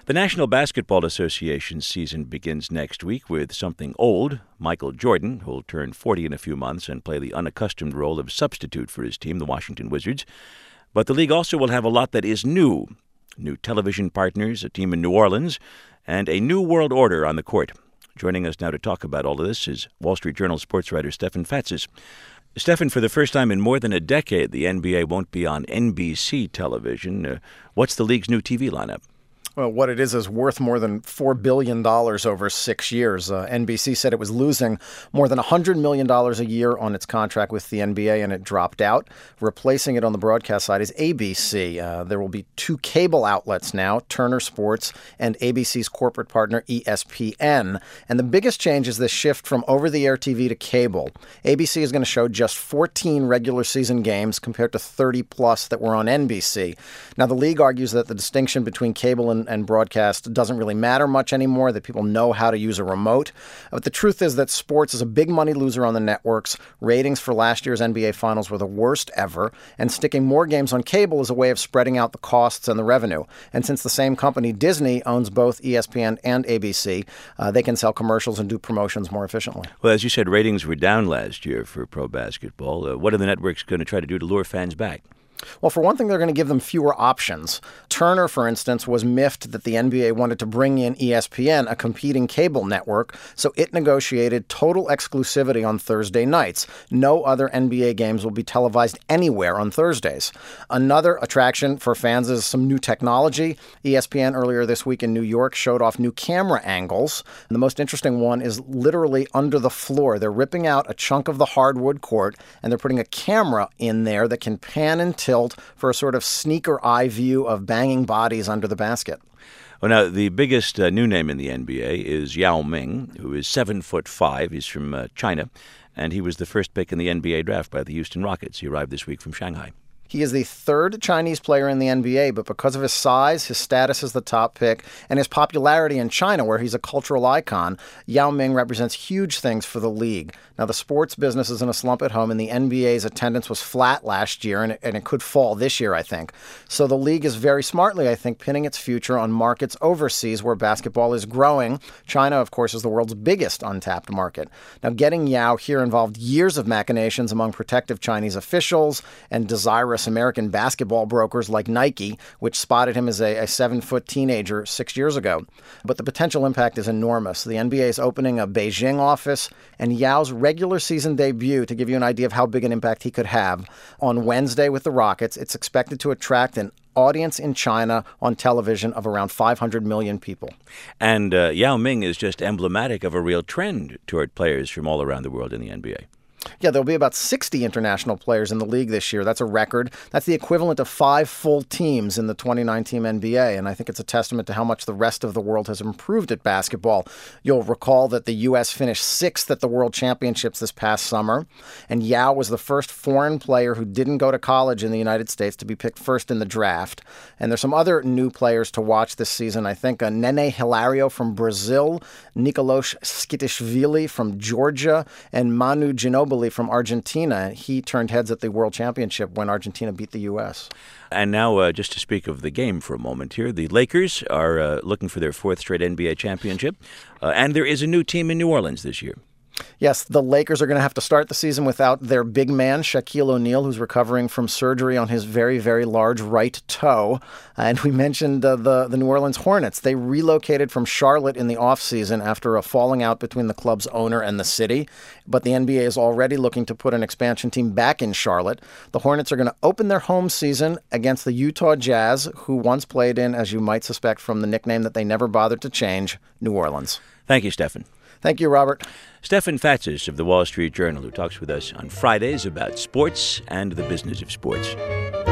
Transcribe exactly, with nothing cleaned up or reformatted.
The National Basketball Association's season begins next week with something old. Michael Jordan, who'll turn forty in a few months and play the unaccustomed role of substitute for his team, the Washington Wizards. But the league also will have a lot that is new. New television partners, a team in New Orleans, and a new world order on the court. Joining us now to talk about all of this is Wall Street Journal sports writer Stefan Fatsis. Stefan, for the first time in more than a decade, the N B A won't be on N B C television. Uh, what's the league's new T V lineup? Well, what it is is worth more than four billion dollars over six years. Uh, N B C said it was losing more than one hundred million dollars a year on its contract with the N B A, and it dropped out. Replacing it on the broadcast side is A B C. Uh, there will be two cable outlets now, Turner Sports and A B C's corporate partner, E S P N. And the biggest change is this shift from over-the-air T V to cable. A B C is going to show just fourteen regular season games compared to thirty plus that were on N B C. Now, the league argues that the distinction between cable and and broadcast doesn't really matter much anymore, that people know how to use a remote. But the truth is that sports is a big money loser on the networks. Ratings for last year's N B A Finals were the worst ever, and sticking more games on cable is a way of spreading out the costs and the revenue. And since the same company, Disney, owns both E S P N and A B C, uh, they can sell commercials and do promotions more efficiently. Well, as you said, ratings were down last year for pro basketball. Uh, what are the networks going to try to do to lure fans back? Well, for one thing, they're going to give them fewer options. Turner, for instance, was miffed that the N B A wanted to bring in E S P N, a competing cable network, so it negotiated total exclusivity on Thursday nights. No other N B A games will be televised anywhere on Thursdays. Another attraction for fans is some new technology. E S P N earlier this week in New York showed off new camera angles. And the most interesting one is literally under the floor. They're ripping out a chunk of the hardwood court, and they're putting a camera in there that can pan and tilt for a sort of sneaker eye view of banging bodies under the basket. Well, now, the biggest uh, new name in the N B A is Yao Ming, who is seven foot five. He's from uh, China, and he was the first pick in the N B A draft by the Houston Rockets. He arrived this week from Shanghai. He is the third Chinese player in the N B A, but because of his size, his status as the top pick, and his popularity in China, where he's a cultural icon, Yao Ming represents huge things for the league. Now, the sports business is in a slump at home, and the N B A's attendance was flat last year, and it, and it could fall this year, I think. So the league is very smartly, I think, pinning its future on markets overseas where basketball is growing. China, of course, is the world's biggest untapped market. Now, getting Yao here involved years of machinations among protective Chinese officials and desirous American basketball brokers like Nike, which spotted him as a, a seven-foot teenager six years ago. But the potential impact is enormous. The N B A is opening a Beijing office, and Yao's regular season debut, to give you an idea of how big an impact he could have, on Wednesday with the Rockets, it's expected to attract an audience in China on television of around five hundred million people. And uh, Yao Ming is just emblematic of a real trend toward players from all around the world in the N B A. Yeah, there'll be about sixty international players in the league this year. That's a record. That's the equivalent of five full teams in the twenty-nine team N B A, and I think it's a testament to how much the rest of the world has improved at basketball. You'll recall that the U S finished sixth at the World Championships this past summer, and Yao was the first foreign player who didn't go to college in the United States to be picked first in the draft. And there's some other new players to watch this season. I think uh, Nene Hilario from Brazil, Nikolosh Skitishvili from Georgia, and Manu Ginobili from Argentina. He turned heads at the World Championship when Argentina beat the U S. And now, uh, just to speak of the game for a moment here, the Lakers are uh, looking for their fourth straight N B A championship, uh, and there is a new team in New Orleans this year. Yes, the Lakers are going to have to start the season without their big man, Shaquille O'Neal, who's recovering from surgery on his very, very large right toe. And we mentioned uh, the, the New Orleans Hornets. They relocated from Charlotte in the offseason after a falling out between the club's owner and the city. But the N B A is already looking to put an expansion team back in Charlotte. The Hornets are going to open their home season against the Utah Jazz, who once played in, as you might suspect from the nickname that they never bothered to change, New Orleans. Thank you, Stefan. Thank you, Robert. Stefan Fatsis of the Wall Street Journal, who talks with us on Fridays about sports and the business of sports.